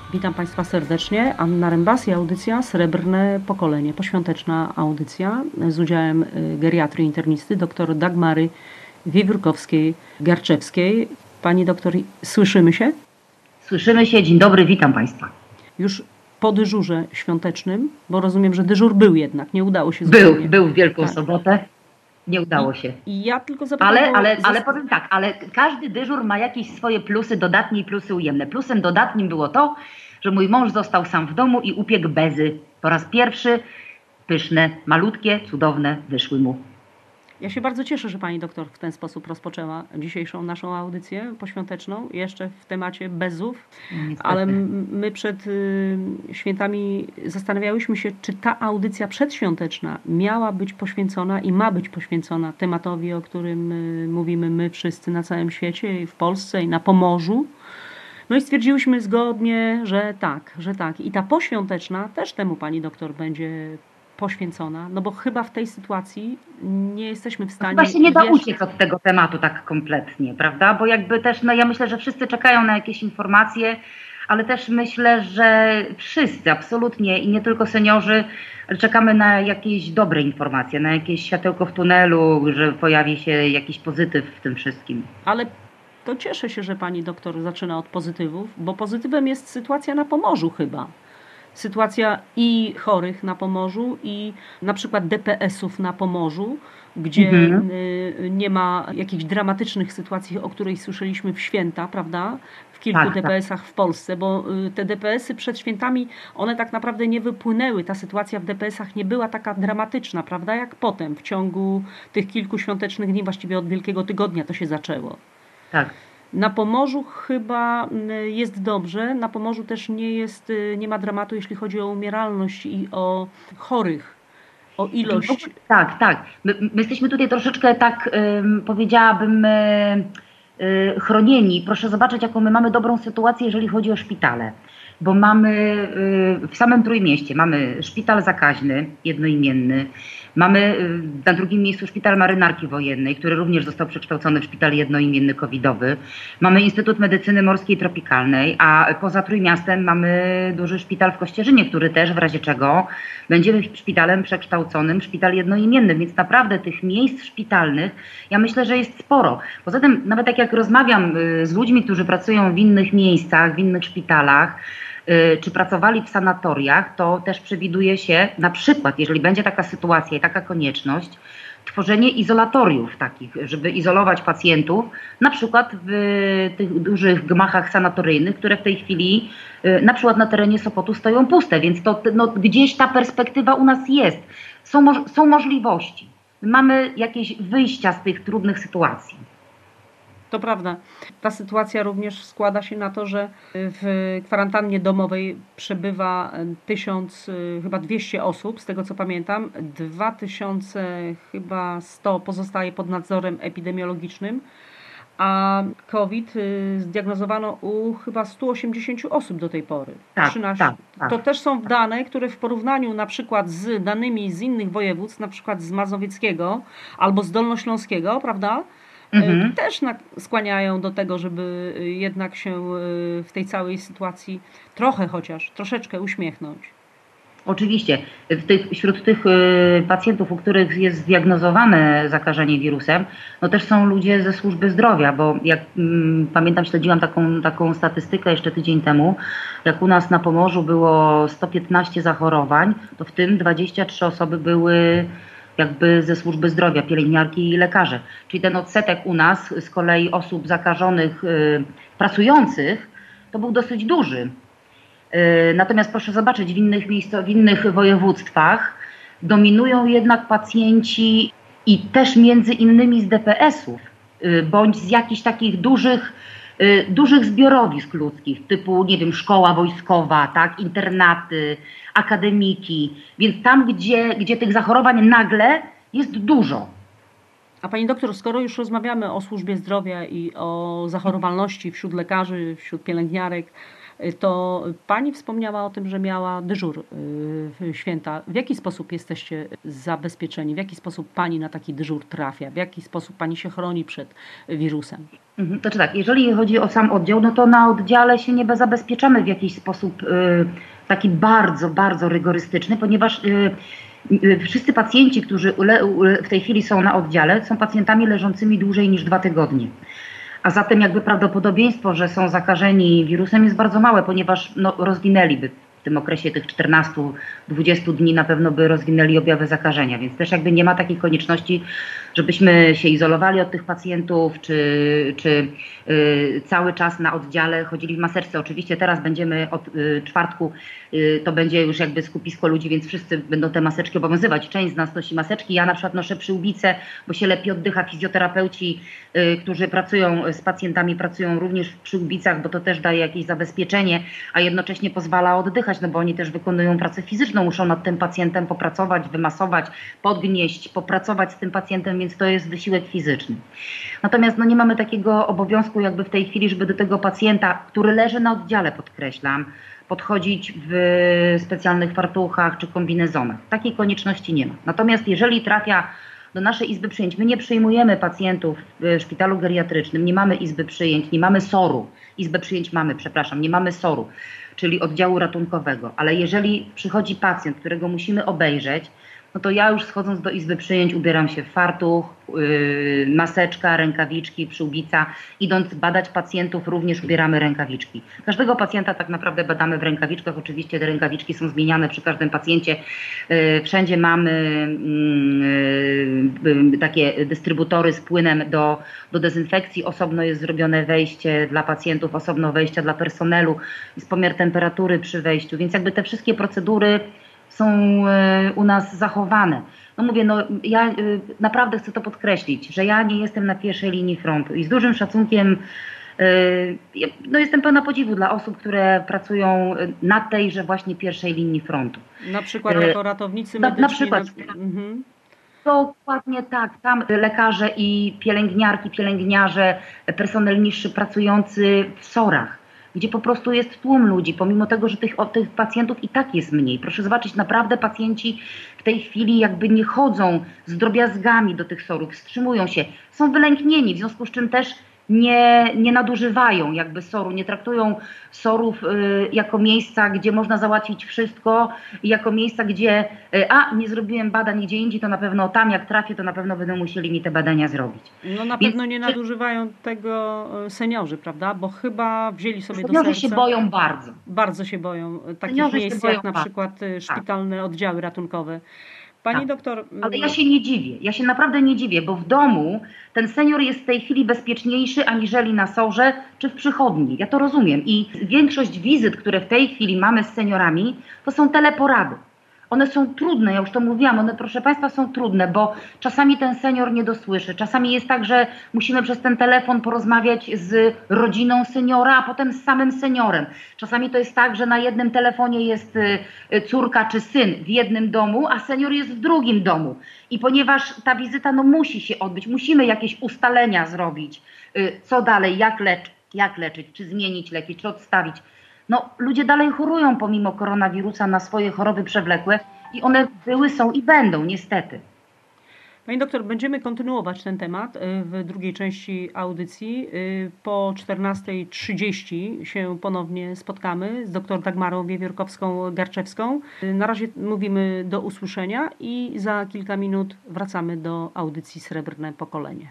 Witam Państwa serdecznie. Anna Rembas i audycja Srebrne Pokolenie. Poświąteczna audycja z udziałem geriatry internisty dr Dagmary Wiewiórkowskiej-Garczewskiej. Pani doktor, słyszymy się? Słyszymy się. Dzień dobry, witam Państwa. Już po dyżurze świątecznym, bo rozumiem, że dyżur był jednak, nie udało się Był w Wielką Sobotę. Nie udało się. I ja tylko zapytam, ale powiem tak, ale każdy dyżur ma jakieś swoje plusy dodatnie i plusy ujemne. Plusem dodatnim było to, że mój mąż został sam w domu i upiekł bezy. Po raz pierwszy pyszne, malutkie, cudowne wyszły mu. Ja się bardzo cieszę, że pani doktor w ten sposób rozpoczęła dzisiejszą naszą audycję poświąteczną, jeszcze w temacie bezów, ale my przed świętami zastanawiałyśmy się, czy ta audycja przedświąteczna miała być poświęcona i ma być poświęcona tematowi, o którym mówimy my wszyscy na całym świecie i w Polsce i na Pomorzu. No i stwierdziłyśmy zgodnie, że tak. I ta poświąteczna też temu pani doktor będzie poświęcona, no bo chyba w tej sytuacji nie jesteśmy w stanie... Chyba się nie da uciec od tego tematu tak kompletnie, prawda? Bo jakby też, ja myślę, że wszyscy czekają na jakieś informacje, ale też myślę, że wszyscy absolutnie i nie tylko seniorzy czekamy na jakieś dobre informacje, na jakieś światełko w tunelu, że pojawi się jakiś pozytyw w tym wszystkim. Ale to cieszę się, że pani doktor zaczyna od pozytywów, bo pozytywem jest sytuacja na Pomorzu chyba. Sytuacja i chorych na Pomorzu i na przykład DPS-ów na Pomorzu, gdzie nie ma jakichś dramatycznych sytuacji, o której słyszeliśmy w święta, prawda? W kilku DPS-ach w Polsce, bo te DPS-y przed świętami, one tak naprawdę nie wypłynęły. Ta sytuacja w DPS-ach nie była taka dramatyczna, prawda? Jak potem, w ciągu tych kilku świątecznych dni, właściwie od Wielkiego Tygodnia to się zaczęło. Tak. Na Pomorzu chyba jest dobrze. Na Pomorzu też nie ma dramatu, jeśli chodzi o umieralność i o chorych, o ilość. Tak. My jesteśmy tutaj troszeczkę tak, powiedziałabym, chronieni. Proszę zobaczyć, jaką my mamy dobrą sytuację, jeżeli chodzi o szpitale. Bo mamy w samym Trójmieście mamy szpital zakaźny, jednoimienny. Mamy na drugim miejscu szpital Marynarki Wojennej, który również został przekształcony w szpital jednoimienny covidowy. Mamy Instytut Medycyny Morskiej i Tropikalnej, a poza Trójmiastem mamy duży szpital w Kościerzynie, który też w razie czego będzie szpitalem przekształconym w szpital jednoimienny. Więc naprawdę tych miejsc szpitalnych, ja myślę, że jest sporo. Poza tym nawet tak jak rozmawiam z ludźmi, którzy pracują w innych miejscach, w innych szpitalach, czy pracowali w sanatoriach, to też przewiduje się na przykład, jeżeli będzie taka sytuacja i taka konieczność, tworzenie izolatoriów takich, żeby izolować pacjentów, na przykład w tych dużych gmachach sanatoryjnych, które w tej chwili na przykład na terenie Sopotu stoją puste, więc to gdzieś ta perspektywa u nas jest. Są możliwości. Mamy jakieś wyjścia z tych trudnych sytuacji. To prawda. Ta sytuacja również składa się na to, że w kwarantannie domowej przebywa 1200 osób, z tego co pamiętam. 2100 pozostaje pod nadzorem epidemiologicznym, a COVID zdiagnozowano u chyba 180 osób do tej pory. Tak. To też są dane, które w porównaniu na przykład z danymi z innych województw, na przykład z Mazowieckiego albo z Dolnośląskiego, prawda? Też skłaniają do tego, żeby jednak się w tej całej sytuacji troszeczkę uśmiechnąć. Oczywiście. Wśród tych pacjentów, u których jest zdiagnozowane zakażenie wirusem, no też są ludzie ze służby zdrowia, bo jak pamiętam, śledziłam taką statystykę jeszcze tydzień temu, jak u nas na Pomorzu było 115 zachorowań, to w tym 23 osoby były jakby ze służby zdrowia, pielęgniarki i lekarze. Czyli ten odsetek u nas z kolei osób zakażonych, pracujących, to był dosyć duży. Natomiast proszę zobaczyć, w innych województwach dominują jednak pacjenci i też między innymi z DPS-ów, bądź z jakichś takich dużych zbiorowisk ludzkich, typu, nie wiem, szkoła wojskowa, tak, internaty, akademiki, więc tam, gdzie tych zachorowań nagle jest dużo. A pani doktor, skoro już rozmawiamy o służbie zdrowia i o zachorowalności wśród lekarzy, wśród pielęgniarek, To pani wspomniała o tym, że miała dyżur w święta. W jaki sposób jesteście zabezpieczeni? W jaki sposób pani na taki dyżur trafia? W jaki sposób pani się chroni przed wirusem? To czy tak, jeżeli chodzi o sam oddział, no to na oddziale się nie zabezpieczamy w jakiś sposób taki bardzo, bardzo rygorystyczny, ponieważ wszyscy pacjenci, którzy w tej chwili są na oddziale, są pacjentami leżącymi dłużej niż 2 tygodnie. A zatem jakby prawdopodobieństwo, że są zakażeni wirusem jest bardzo małe, ponieważ rozwinęliby w tym okresie tych 14-20 dni na pewno by rozwinęli objawy zakażenia, więc też jakby nie ma takiej konieczności, żebyśmy się izolowali od tych pacjentów, czy cały czas na oddziale chodzili w maseczce. Oczywiście teraz będziemy od czwartku, to będzie już jakby skupisko ludzi, więc wszyscy będą te maseczki obowiązywać. Część z nas nosi maseczki, ja na przykład noszę przyłbicę, bo się lepiej oddycha. Fizjoterapeuci, którzy pracują z pacjentami, pracują również w przyłbicach, bo to też daje jakieś zabezpieczenie, a jednocześnie pozwala oddychać, no bo oni też wykonują pracę fizyczną, muszą nad tym pacjentem popracować, wymasować, podgnieść, popracować z tym pacjentem, więc to jest wysiłek fizyczny. Natomiast no, nie mamy takiego obowiązku jakby w tej chwili, żeby do tego pacjenta, który leży na oddziale, podkreślam, podchodzić w specjalnych fartuchach czy kombinezonach. Takiej konieczności nie ma. Natomiast jeżeli trafia do naszej izby przyjęć, my nie przyjmujemy pacjentów w szpitalu geriatrycznym, nie mamy izby przyjęć, nie mamy SOR-u. Izbę przyjęć mamy, przepraszam, nie mamy SOR-u, czyli oddziału ratunkowego. Ale jeżeli przychodzi pacjent, którego musimy obejrzeć, no to ja już schodząc do izby przyjęć ubieram się w fartuch, maseczka, rękawiczki, przyłbica. Idąc badać pacjentów również ubieramy rękawiczki. Każdego pacjenta tak naprawdę badamy w rękawiczkach. Oczywiście te rękawiczki są zmieniane przy każdym pacjencie. Wszędzie mamy takie dystrybutory z płynem do dezynfekcji. Osobno jest zrobione wejście dla pacjentów, osobno wejścia dla personelu. Jest pomiar temperatury przy wejściu, więc jakby te wszystkie procedury są u nas zachowane. No mówię, no ja naprawdę chcę to podkreślić, że ja nie jestem na pierwszej linii frontu i z dużym szacunkiem no jestem pełna podziwu dla osób, które pracują na tejże właśnie pierwszej linii frontu. Na przykład jako ratownicy medyczni? Na przykład. Dokładnie tak. Tam lekarze i pielęgniarki, pielęgniarze, personel niższy pracujący w SOR-ach, gdzie po prostu jest tłum ludzi, pomimo tego, że tych pacjentów i tak jest mniej. Proszę zobaczyć, naprawdę pacjenci w tej chwili jakby nie chodzą z drobiazgami do tych SOR-ów, wstrzymują się, są wylęknieni, w związku z czym też nie nadużywają jakby SOR-u, nie traktują SOR-ów jako miejsca, gdzie można załatwić wszystko, jako miejsca, gdzie nie zrobiłem badań gdzie indziej, to na pewno tam jak trafię, to na pewno będą musieli mi te badania zrobić. No na pewno nie nadużywają tego seniorzy, prawda? Bo chyba wzięli sobie do serca. Seniorzy się boją bardzo. Bardzo się boją takich miejsc jak na przykład szpitalne oddziały ratunkowe. Pani doktor... Ale ja się nie dziwię, ja się naprawdę nie dziwię, bo w domu ten senior jest w tej chwili bezpieczniejszy aniżeli na SOR-ze czy w przychodni. Ja to rozumiem i większość wizyt, które w tej chwili mamy z seniorami, to są teleporady. One są trudne, ja już to mówiłam, one proszę Państwa są trudne, bo czasami ten senior nie dosłyszy. Czasami jest tak, że musimy przez ten telefon porozmawiać z rodziną seniora, a potem z samym seniorem. Czasami to jest tak, że na jednym telefonie jest córka czy syn w jednym domu, a senior jest w drugim domu. I ponieważ ta wizyta musi się odbyć, musimy jakieś ustalenia zrobić, co dalej, jak leczyć, czy zmienić leki, czy odstawić. No, ludzie dalej chorują pomimo koronawirusa na swoje choroby przewlekłe i one były, są i będą, niestety. Pani doktor, będziemy kontynuować ten temat w drugiej części audycji. Po 14:30 się ponownie spotkamy z dr Dagmarą Wiewiórkowską-Garczewską. Na razie mówimy do usłyszenia i za kilka minut wracamy do audycji Srebrne Pokolenie.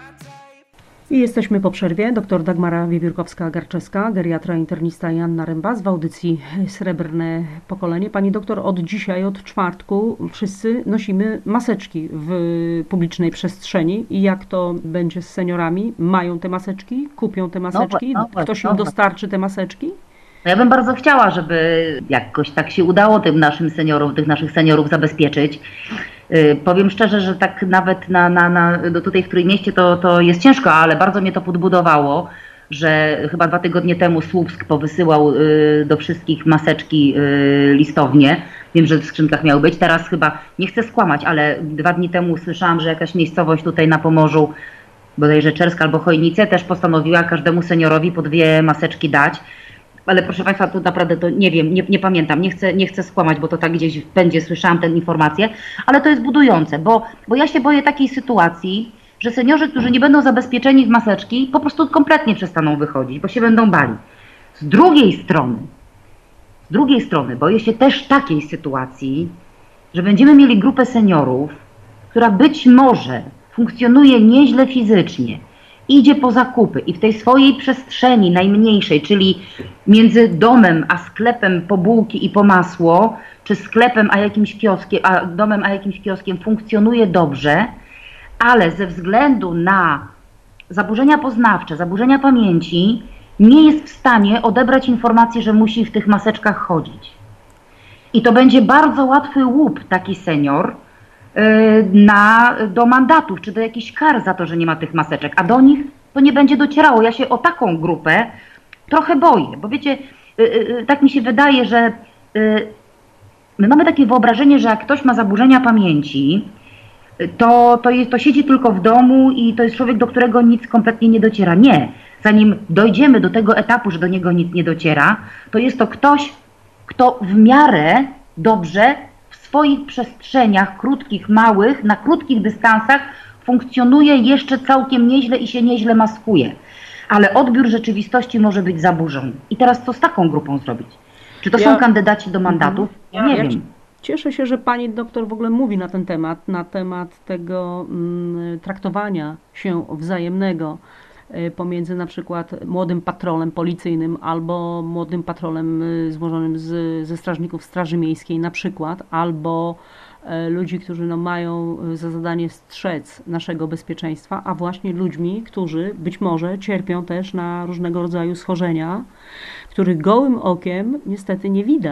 I jesteśmy po przerwie. Dr Dagmara Wiewiórkowska-Garczewska, geriatra, internista i Anna Rembas w audycji Srebrne Pokolenie. Pani doktor, od dzisiaj, od czwartku wszyscy nosimy maseczki w publicznej przestrzeni. I jak to będzie z seniorami? Mają te maseczki? Kupią te maseczki? Ktoś im dostarczy te maseczki? Ja bym bardzo chciała, żeby jakoś tak się udało tym naszym seniorom, tych naszych seniorów zabezpieczyć. Powiem szczerze, że tak nawet tutaj w Trójmieście to jest ciężko, ale bardzo mnie to podbudowało, że chyba 2 tygodnie temu Słupsk powysyłał do wszystkich maseczki listownie. Wiem, że w skrzynkach miały być. Teraz chyba, nie chcę skłamać, ale 2 dni temu słyszałam, że jakaś miejscowość tutaj na Pomorzu, bodajże Czersk albo Chojnice, też postanowiła każdemu seniorowi po 2 maseczki dać. ale proszę Państwa, to naprawdę to nie wiem, nie pamiętam, nie chcę skłamać, bo to tak gdzieś będzie, słyszałam tę informację, ale to jest budujące, bo ja się boję takiej sytuacji, że seniorzy, którzy nie będą zabezpieczeni w maseczki, po prostu kompletnie przestaną wychodzić, bo się będą bali. Z drugiej strony boję się też takiej sytuacji, że będziemy mieli grupę seniorów, która być może funkcjonuje nieźle fizycznie, idzie po zakupy i w tej swojej przestrzeni najmniejszej, czyli między domem a sklepem po bułki i po masło, czy sklepem a jakimś kioskiem, a domem a jakimś kioskiem funkcjonuje dobrze, ale ze względu na zaburzenia poznawcze, zaburzenia pamięci nie jest w stanie odebrać informacji, że musi w tych maseczkach chodzić. I to będzie bardzo łatwy łup taki senior do mandatów, czy do jakichś kar za to, że nie ma tych maseczek, a do nich to nie będzie docierało. Ja się o taką grupę trochę boję, bo wiecie, tak mi się wydaje, że my mamy takie wyobrażenie, że jak ktoś ma zaburzenia pamięci, to siedzi tylko w domu i to jest człowiek, do którego nic kompletnie nie dociera. Nie. Zanim dojdziemy do tego etapu, że do niego nic nie dociera, to jest to ktoś, kto w miarę dobrze w swoich przestrzeniach krótkich, małych, na krótkich dystansach funkcjonuje jeszcze całkiem nieźle i się nieźle maskuje. Ale odbiór rzeczywistości może być zaburzony. I teraz co z taką grupą zrobić? Czy to są kandydaci do mandatów? Ja nie wiem. Cieszę się, że pani doktor w ogóle mówi na temat tego traktowania się wzajemnego pomiędzy na przykład młodym patrolem policyjnym albo młodym patrolem złożonym ze strażników Straży Miejskiej na przykład, albo ludzi, którzy mają za zadanie strzec naszego bezpieczeństwa, a właśnie ludźmi, którzy być może cierpią też na różnego rodzaju schorzenia, których gołym okiem niestety nie widać.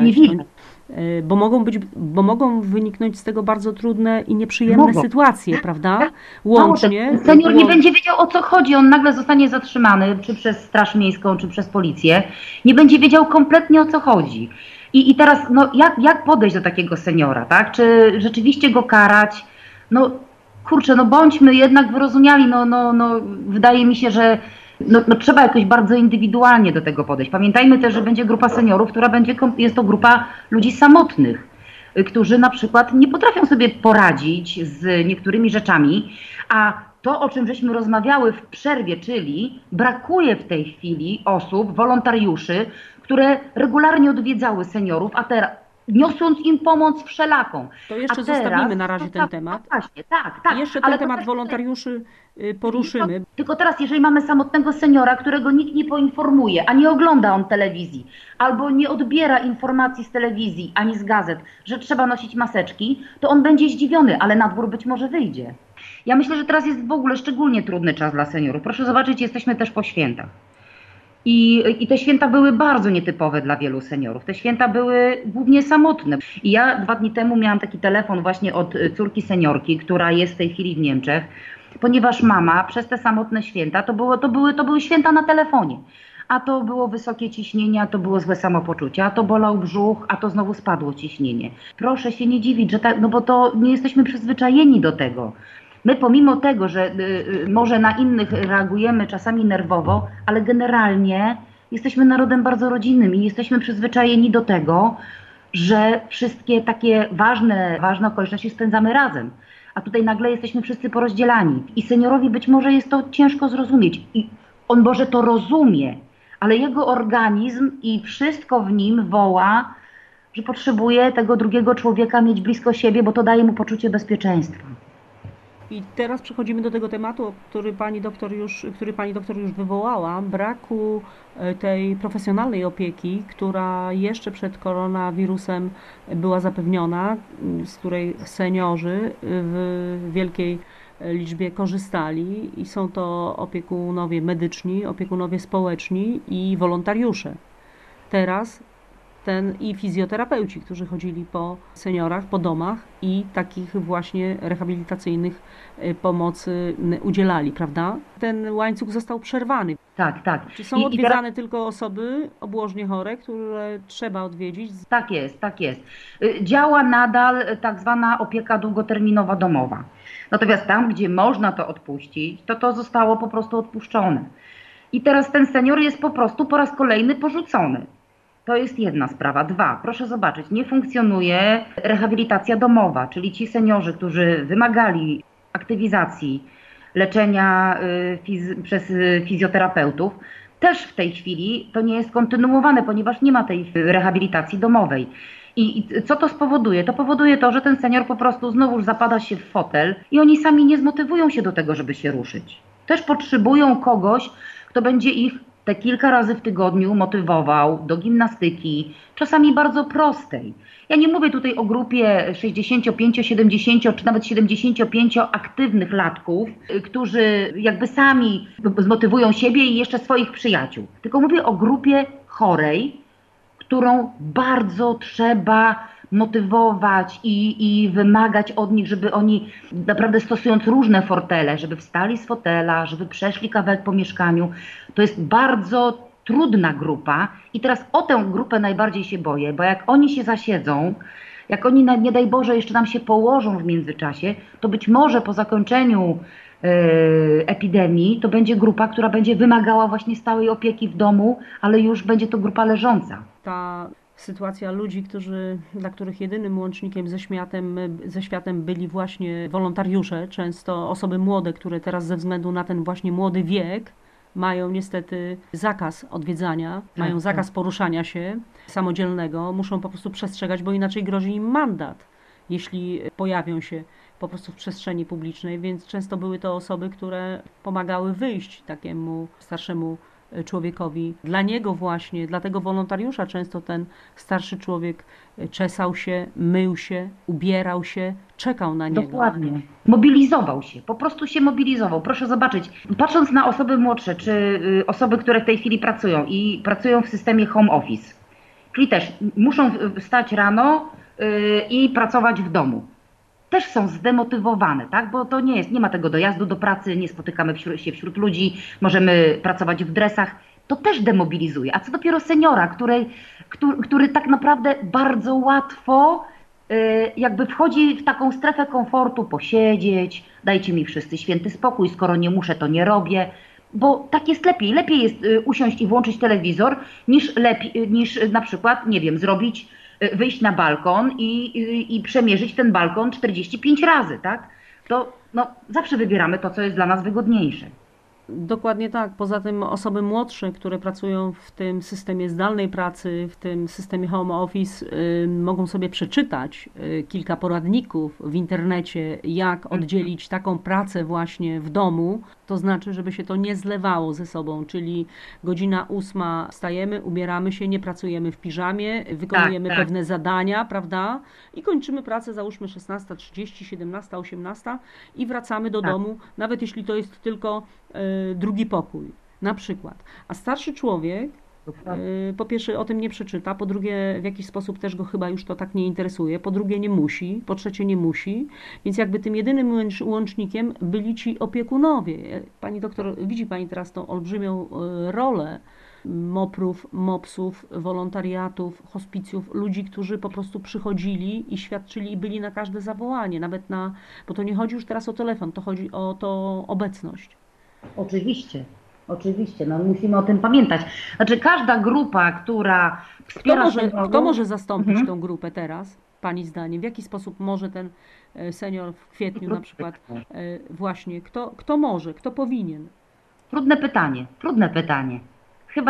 Bo mogą wyniknąć z tego bardzo trudne i nieprzyjemne sytuacje, prawda? Łącznie. Senior nie będzie wiedział, o co chodzi. On nagle zostanie zatrzymany, czy przez Straż Miejską, czy przez policję. Nie będzie wiedział kompletnie, o co chodzi. I teraz, jak podejść do takiego seniora, tak? Czy rzeczywiście go karać? Kurczę, bądźmy jednak wyrozumiali. Wydaje mi się, że trzeba jakoś bardzo indywidualnie do tego podejść. Pamiętajmy też, że będzie grupa seniorów, jest to grupa ludzi samotnych, którzy na przykład nie potrafią sobie poradzić z niektórymi rzeczami, a to, o czym żeśmy rozmawiały w przerwie, czyli brakuje w tej chwili osób, wolontariuszy, które regularnie odwiedzały seniorów, a teraz niosąc im pomoc wszelaką. To jeszcze zostawimy na razie ten temat. Właśnie, tak. Jeszcze ten temat wolontariuszy poruszymy. Tylko teraz, jeżeli mamy samotnego seniora, którego nikt nie poinformuje, a nie ogląda on telewizji, albo nie odbiera informacji z telewizji, ani z gazet, że trzeba nosić maseczki, to on będzie zdziwiony, ale na dwór być może wyjdzie. Ja myślę, że teraz jest w ogóle szczególnie trudny czas dla seniorów. Proszę zobaczyć, jesteśmy też po świętach. I te święta były bardzo nietypowe dla wielu seniorów. Te święta były głównie samotne. I ja 2 dni temu miałam taki telefon właśnie od córki seniorki, która jest w tej chwili w Niemczech, ponieważ mama przez te samotne święta, to były święta na telefonie. A to było wysokie ciśnienie, a to było złe samopoczucie, a to bolał brzuch, a to znowu spadło ciśnienie. Proszę się nie dziwić, że bo to nie jesteśmy przyzwyczajeni do tego. My pomimo tego, że może na innych reagujemy czasami nerwowo, ale generalnie jesteśmy narodem bardzo rodzinnym i jesteśmy przyzwyczajeni do tego, że wszystkie takie ważne okoliczności spędzamy razem. A tutaj nagle jesteśmy wszyscy porozdzielani. I seniorowi być może jest to ciężko zrozumieć. I on może to rozumie, ale jego organizm i wszystko w nim woła, że potrzebuje tego drugiego człowieka mieć blisko siebie, bo to daje mu poczucie bezpieczeństwa. I teraz przechodzimy do tego tematu, który pani doktor już wywołała, braku tej profesjonalnej opieki, która jeszcze przed koronawirusem była zapewniona, z której seniorzy w wielkiej liczbie korzystali i są to opiekunowie medyczni, opiekunowie społeczni i wolontariusze. Teraz i fizjoterapeuci, którzy chodzili po seniorach, po domach i takich właśnie rehabilitacyjnych pomocy udzielali, prawda? Ten łańcuch został przerwany. Tak. Czy są odwiedzane tylko osoby obłożnie chore, które trzeba odwiedzić? Tak jest. Działa nadal tak zwana opieka długoterminowa domowa. Natomiast tam, gdzie można to odpuścić, to zostało po prostu odpuszczone. I teraz ten senior jest po prostu po raz kolejny porzucony. To jest jedna sprawa. Dwa, proszę zobaczyć, nie funkcjonuje rehabilitacja domowa, czyli ci seniorzy, którzy wymagali aktywizacji, leczenia przez fizjoterapeutów, też w tej chwili to nie jest kontynuowane, ponieważ nie ma tej rehabilitacji domowej. I co to spowoduje? To powoduje to, że ten senior po prostu znowuż zapada się w fotel i oni sami nie zmotywują się do tego, żeby się ruszyć. Też potrzebują kogoś, kto będzie ich te kilka razy w tygodniu motywował do gimnastyki, czasami bardzo prostej. Ja nie mówię tutaj o grupie 65, 70 czy nawet 75 aktywnych latków, którzy jakby sami zmotywują siebie i jeszcze swoich przyjaciół. Tylko mówię o grupie chorej, którą bardzo trzeba motywować i wymagać od nich, żeby oni naprawdę stosując różne fortele, żeby wstali z fotela, żeby przeszli kawałek po mieszkaniu. To jest bardzo trudna grupa i teraz o tę grupę najbardziej się boję, bo jak oni się zasiedzą, jak oni nie daj Boże jeszcze nam się położą w międzyczasie, to być może po zakończeniu epidemii to będzie grupa, która będzie wymagała właśnie stałej opieki w domu, ale już będzie to grupa leżąca. Ta sytuacja ludzi, dla których jedynym łącznikiem ze światem byli właśnie wolontariusze, często osoby młode, które teraz ze względu na ten właśnie młody wiek mają niestety zakaz odwiedzania, mają zakaz poruszania się samodzielnego, muszą po prostu przestrzegać, bo inaczej grozi im mandat, jeśli pojawią się po prostu w przestrzeni publicznej, więc często były to osoby, które pomagały wyjść takiemu starszemu człowiekowi. Dla niego właśnie, dla tego wolontariusza często ten starszy człowiek czesał się, mył się, ubierał się, czekał na niego. Dokładnie. Mobilizował się, po prostu się mobilizował. Proszę zobaczyć, patrząc na osoby młodsze, czy osoby, które w tej chwili pracują i pracują w systemie home office, czyli też muszą wstać rano i pracować w domu. Też są zdemotywowane, tak? Bo to nie ma tego dojazdu do pracy, nie spotykamy się wśród ludzi, możemy pracować w dresach. To też demobilizuje. A co dopiero seniora, który tak naprawdę bardzo łatwo jakby wchodzi w taką strefę komfortu, posiedzieć, dajcie mi wszyscy święty spokój, skoro nie muszę, to nie robię. Bo tak jest lepiej. Lepiej jest usiąść i włączyć telewizor, niż na przykład, nie wiem, wyjść na balkon i przemierzyć ten balkon 45 razy, tak? To zawsze wybieramy to, co jest dla nas wygodniejsze. Dokładnie tak. Poza tym osoby młodsze, które pracują w tym systemie zdalnej pracy, w tym systemie home office, mogą sobie przeczytać kilka poradników w internecie, jak oddzielić taką pracę właśnie w domu. To znaczy, żeby się to nie zlewało ze sobą, czyli godzina 8 wstajemy, ubieramy się, nie pracujemy w piżamie, wykonujemy pewne zadania, prawda? I kończymy pracę, załóżmy 16:30, 17, 18 i wracamy do domu, nawet jeśli to jest tylko drugi pokój, na przykład. A starszy człowiek po pierwsze o tym nie przeczyta, po drugie w jakiś sposób też go chyba już to tak nie interesuje, po drugie nie musi, po trzecie nie musi, więc jakby tym jedynym łącznikiem byli ci opiekunowie. Pani doktor, widzi Pani teraz tą olbrzymią rolę MOPR-ów, MOPS-ów, wolontariatów, hospicjów, ludzi, którzy po prostu przychodzili i świadczyli i byli na każde zawołanie, bo to nie chodzi już teraz o telefon, to chodzi o tą obecność. Oczywiście, oczywiście, musimy o tym pamiętać. Znaczy każda grupa, która wspiera Kto może zastąpić tą grupę teraz, Pani zdaniem? W jaki sposób może ten senior w kwietniu na przykład właśnie, kto może, kto powinien? Trudne pytanie. Chyba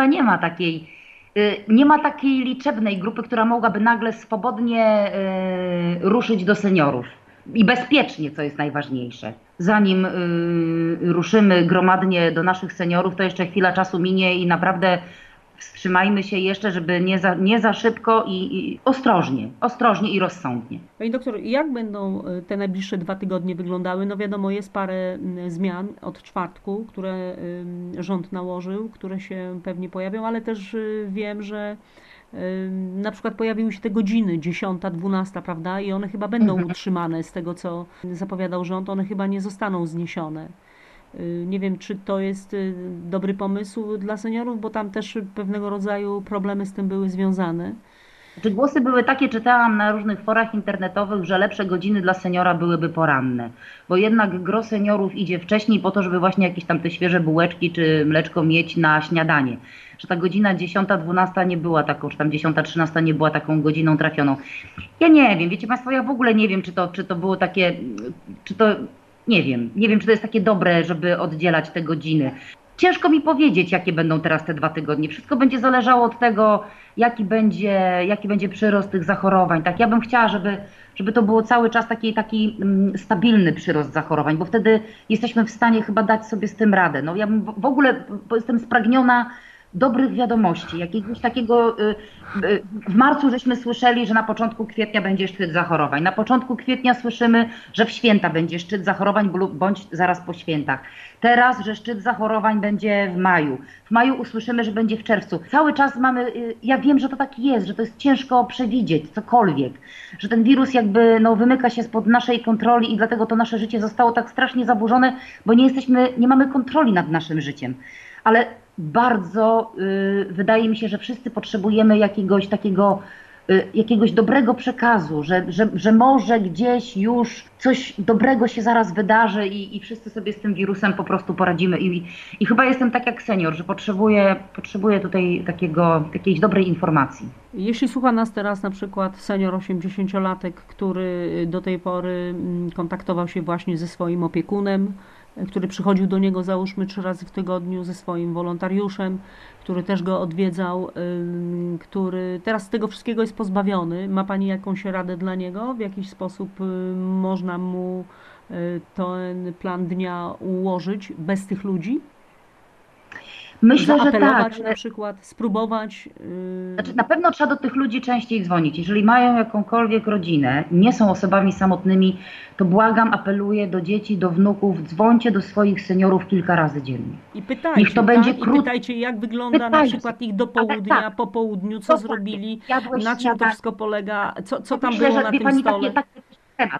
nie ma takiej liczebnej grupy, która mogłaby nagle swobodnie ruszyć do seniorów. I bezpiecznie, co jest najważniejsze. Zanim ruszymy gromadnie do naszych seniorów, to jeszcze chwila czasu minie i naprawdę wstrzymajmy się jeszcze, żeby nie za szybko i ostrożnie i rozsądnie. Pani doktor, jak będą te najbliższe 2 tygodnie wyglądały? No wiadomo, jest parę zmian od czwartku, które rząd nałożył, które się pewnie pojawią, ale też wiem, że na przykład pojawiły się te godziny 10, 12, prawda? I one chyba będą utrzymane z tego, co zapowiadał rząd, one chyba nie zostaną zniesione. Nie wiem, czy to jest dobry pomysł dla seniorów, bo tam też pewnego rodzaju problemy z tym były związane. Czy głosy były takie, czytałam na różnych forach internetowych, że lepsze godziny dla seniora byłyby poranne, bo jednak gros seniorów idzie wcześniej po to, żeby właśnie jakieś tam te świeże bułeczki czy mleczko mieć na śniadanie. Że ta godzina 10-12 nie była taką, czy tam 10-13 nie była taką godziną trafioną. Ja nie wiem, wiecie Państwo, ja w ogóle nie wiem, czy to było takie, czy to, nie wiem, czy to jest takie dobre, żeby oddzielać te godziny. Ciężko mi powiedzieć, jakie będą teraz te 2 tygodnie. Wszystko będzie zależało od tego, jaki będzie przyrost tych zachorowań. Tak, ja bym chciała, żeby to było cały czas taki stabilny przyrost zachorowań, bo wtedy jesteśmy w stanie chyba dać sobie z tym radę. No, ja bym w ogóle jestem spragniona dobrych wiadomości, jakiegoś takiego, w marcu żeśmy słyszeli, że na początku kwietnia będzie szczyt zachorowań. Na początku kwietnia słyszymy, że w święta będzie szczyt zachorowań bądź zaraz po świętach. Teraz, że szczyt zachorowań będzie w maju. W maju usłyszymy, że będzie w czerwcu. Cały czas mamy, ja wiem, że to tak jest, że to jest ciężko przewidzieć cokolwiek, że ten wirus jakby wymyka się spod naszej kontroli i dlatego to nasze życie zostało tak strasznie zaburzone, bo nie mamy kontroli nad naszym życiem. Ale bardzo wydaje mi się, że wszyscy potrzebujemy jakiegoś dobrego przekazu, że może gdzieś już coś dobrego się zaraz wydarzy i wszyscy sobie z tym wirusem po prostu poradzimy. I chyba jestem tak jak senior, że potrzebuję tutaj jakiejś dobrej informacji. Jeśli słucha nas teraz na przykład senior 80-latek, który do tej pory kontaktował się właśnie ze swoim opiekunem, który przychodził do niego załóżmy 3 razy w tygodniu ze swoim wolontariuszem, który też go odwiedzał, który teraz z tego wszystkiego jest pozbawiony. Ma Pani jakąś radę dla niego? W jakiś sposób można mu ten plan dnia ułożyć bez tych ludzi? Myślę, że Zaapelować tak. na przykład, spróbować. Znaczy, na pewno trzeba do tych ludzi częściej dzwonić. Jeżeli mają jakąkolwiek rodzinę, nie są osobami samotnymi, to błagam, apeluję do dzieci, do wnuków, dzwońcie do swoich seniorów kilka razy dziennie. I pytajcie, Niech to będzie I pytajcie, jak wygląda na przykład ich do południa, po południu, co zrobili, na czym to wszystko polega, co tam było na tym stole. Taki temat.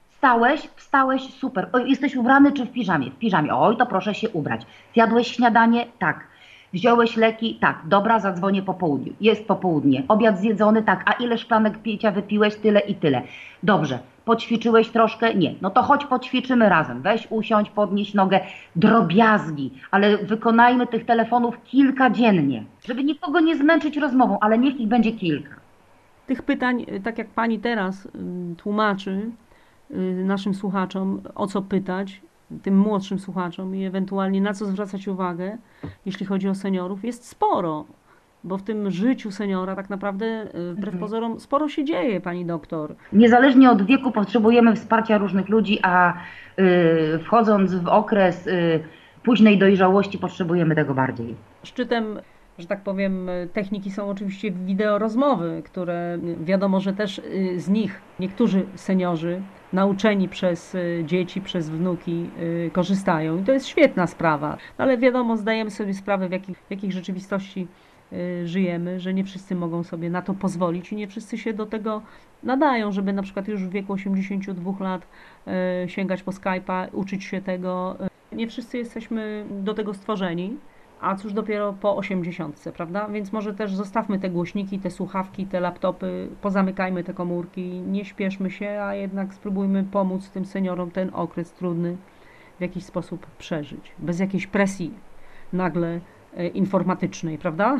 Wstałeś, super. O, jesteś ubrany czy w piżamie? W piżamie. Oj, to proszę się ubrać. Zjadłeś śniadanie? Tak. Wziąłeś leki? Tak. Dobra, zadzwonię po południu. Jest popołudnie. Obiad zjedzony? Tak. A ile szklanek picia wypiłeś? Tyle i tyle. Dobrze. Poćwiczyłeś troszkę? Nie. No to chodź poćwiczymy razem. Weź usiądź, podnieś nogę. Drobiazgi. Ale wykonajmy tych telefonów kilka dziennie. Żeby nikogo nie zmęczyć rozmową, ale niech ich będzie kilka. Tych pytań, tak jak Pani teraz tłumaczy naszym słuchaczom, o co pytać, tym młodszym słuchaczom i ewentualnie na co zwracać uwagę, jeśli chodzi o seniorów, jest sporo. Bo w tym życiu seniora tak naprawdę wbrew pozorom sporo się dzieje, Pani doktor. Niezależnie od wieku potrzebujemy wsparcia różnych ludzi, a wchodząc w okres późnej dojrzałości potrzebujemy tego bardziej. Szczytem, że tak powiem, techniki są oczywiście wideo rozmowy, które wiadomo, że też z nich niektórzy seniorzy nauczeni przez dzieci, przez wnuki korzystają i to jest świetna sprawa. No ale wiadomo, zdajemy sobie sprawę, w jakich rzeczywistości żyjemy, że nie wszyscy mogą sobie na to pozwolić i nie wszyscy się do tego nadają, żeby na przykład już w wieku 82 lat sięgać po Skype'a, uczyć się tego. Nie wszyscy jesteśmy do tego stworzeni, a cóż dopiero po 80, prawda? Więc może też zostawmy te głośniki, te słuchawki, te laptopy, pozamykajmy te komórki, nie śpieszmy się, a jednak spróbujmy pomóc tym seniorom ten okres trudny w jakiś sposób przeżyć, bez jakiejś presji nagle informatycznej, prawda?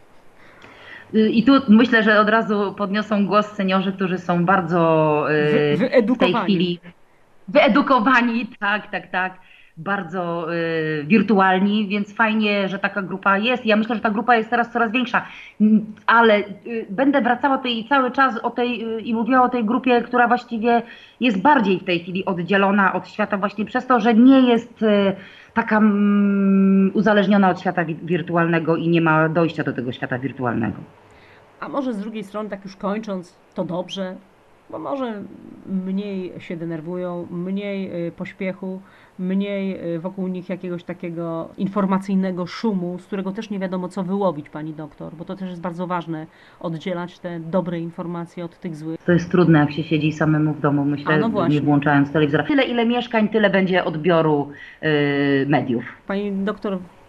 I tu myślę, że od razu podniosą głos seniorzy, którzy są bardzo w tej chwili wyedukowani, tak, bardzo wirtualni, więc fajnie, że taka grupa jest. Ja myślę, że ta grupa jest teraz coraz większa, ale będę wracała tutaj cały czas i mówiła o tej grupie, która właściwie jest bardziej w tej chwili oddzielona od świata właśnie przez to, że nie jest taka uzależniona od świata wirtualnego i nie ma dojścia do tego świata wirtualnego. A może z drugiej strony, tak już kończąc, to dobrze, bo może mniej się denerwują, mniej pośpiechu, mniej wokół nich jakiegoś takiego informacyjnego szumu, z którego też nie wiadomo co wyłowić, Pani doktor, bo to też jest bardzo ważne, oddzielać te dobre informacje od tych złych. To jest trudne, jak się siedzi samemu w domu, myślę, nie włączając telewizora. Tyle, ile mieszkań, tyle będzie odbioru mediów. Pani doktor,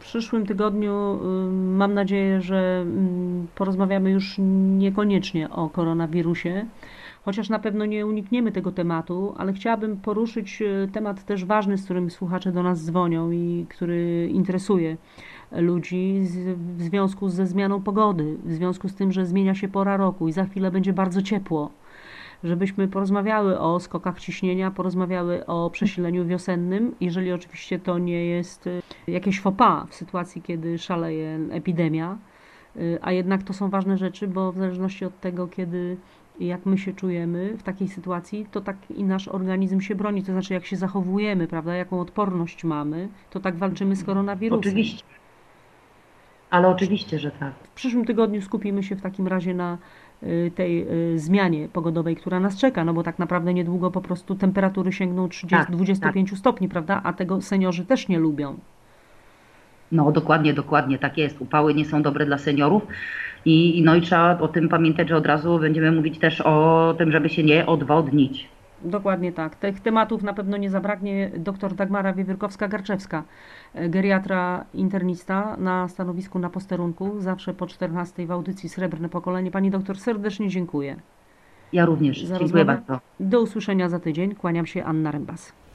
przyszłym tygodniu mam nadzieję, że porozmawiamy już niekoniecznie o koronawirusie, chociaż na pewno nie unikniemy tego tematu, ale chciałabym poruszyć temat też ważny, z którym słuchacze do nas dzwonią i który interesuje ludzi w związku ze zmianą pogody, w związku z tym, że zmienia się pora roku i za chwilę będzie bardzo ciepło. Żebyśmy porozmawiały o skokach ciśnienia, porozmawiały o przesileniu wiosennym, jeżeli oczywiście to nie jest jakieś faux pas w sytuacji, kiedy szaleje epidemia, a jednak to są ważne rzeczy, bo w zależności od tego, kiedy jak my się czujemy w takiej sytuacji, to tak i nasz organizm się broni, to znaczy jak się zachowujemy, prawda, jaką odporność mamy, to tak walczymy z koronawirusem. Oczywiście, ale oczywiście, że tak. W przyszłym tygodniu skupimy się w takim razie na tej zmianie pogodowej, która nas czeka, no bo tak naprawdę niedługo po prostu temperatury sięgną 30-25 stopni, prawda, a tego seniorzy też nie lubią. No dokładnie, tak jest. Upały nie są dobre dla seniorów no i trzeba o tym pamiętać, że od razu będziemy mówić też o tym, żeby się nie odwodnić. Dokładnie tak. Tych tematów na pewno nie zabraknie. Dr Dagmara Wiewiórkowska-Garczewska, geriatra internista na stanowisku na posterunku, zawsze po 14 w audycji Srebrne Pokolenie. Pani doktor, serdecznie dziękuję. Ja również. Dziękuję bardzo. Do usłyszenia za tydzień. Kłaniam się, Anna Rembas.